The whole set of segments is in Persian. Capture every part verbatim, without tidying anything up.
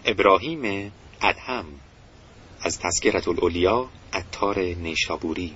ابراهیم ادهم از تذکرة الاولیا عطار نیشابوری.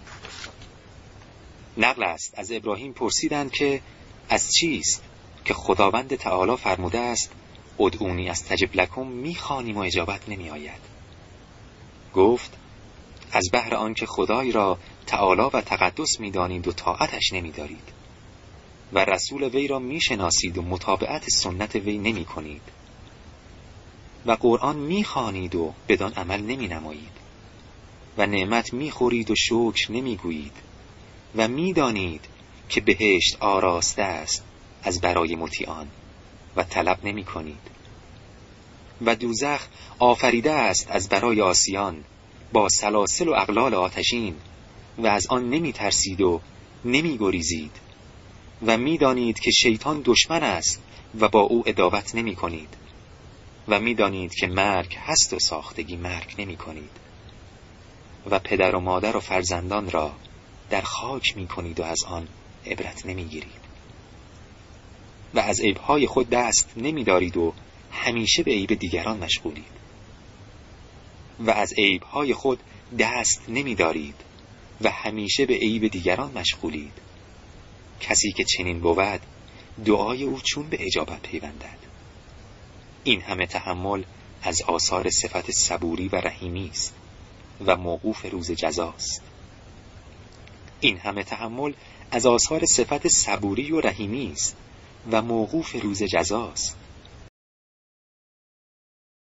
نقل است از ابراهیم پرسیدند که از چیست که خداوند تعالی فرموده است ادعونی استجب لکم میخوانیم و اجابت نمی آید. گفت از بهر آنکه خدای را تعالی و تقدس میدانید و طاعتش نمی دارید و رسول وی را میشناسید و متابعت سنت وی نمی کنید و قرآن میخوانید و بدان عمل نمی نمایید و نعمت میخورید و شکر نمی گویید و میدانید که بهشت آراسته است از برای مطیعان و طلب نمی کنید و دوزخ آفریده است از برای عاصیان با سلاسل و اغلال آتشین و از آن نمی ترسید و نمی گریزید و میدانید که شیطان دشمن است و با او عداوت نمی کنید و میدانید که مرگ هست و ساختگی مرگ نمی کنید و پدر و مادر و فرزندان را در خاک می کنید و از آن عبرت نمی گیرید و از عیبهای خود دست نمی دارید و همیشه به عیب دیگران مشغولید و از عیبهای خود دست نمی دارید و همیشه به عیب دیگران مشغولید. کسی که چنین بود دعای او چون به اجابت پیوندد. این همه تحمل از آثار صفت صبوری و رحیمی است و موقوف روز جزاست. این همه تحمل از آثار صفت صبوری و رحیمی است و موقوف روز جزاست.